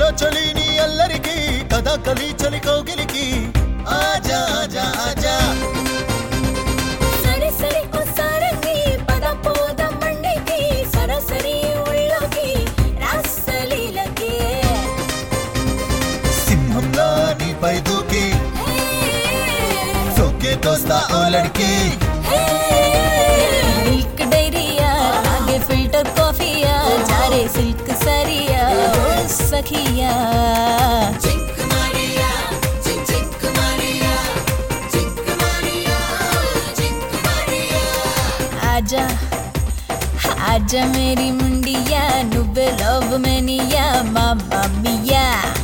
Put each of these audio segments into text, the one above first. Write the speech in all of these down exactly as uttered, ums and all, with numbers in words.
చలిని అల్లరికి కథ కలి చలి కౌగిలికి ఆజా ఆజా ఆజా సరి సరి ఓ సారంగి పద పోద మండికి సరసరి ఉళ్ళకి రాసలీలకి సింహంలా నీపై దూకి సోకే తోస్తా ఓ లడ్కి మిల్క్ డైరియా ఆగే ఫిల్టర్ కాఫీయా జారే సిల్క్ సరియా ఓ సఖియా आजा आजा मेरी मुंडिया नुव्वे लव मैनिया मामा मिया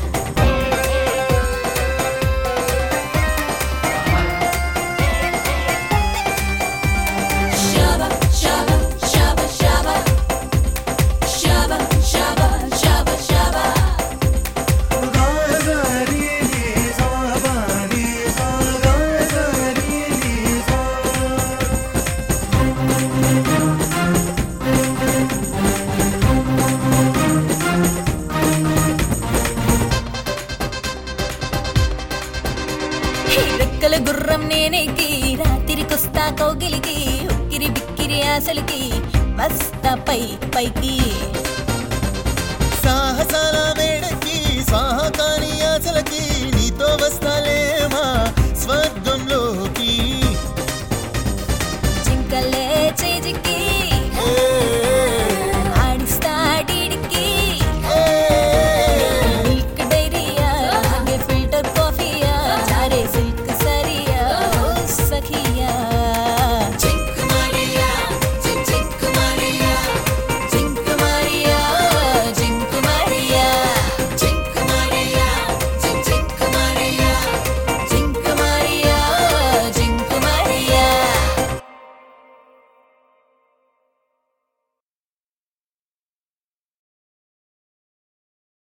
Shaba shaba shaba shaba shaba shaba shaba shaba రెక్కల గుర్రం నేనేకి రాత్రికొస్తా కౌగిలికి ఉక్కిరి బిక్కిరి ఆశలకి వస్తా పై పైకి సాహసాల మేడకి స్వాహ కాని ఆశలకి నీతో వస్తా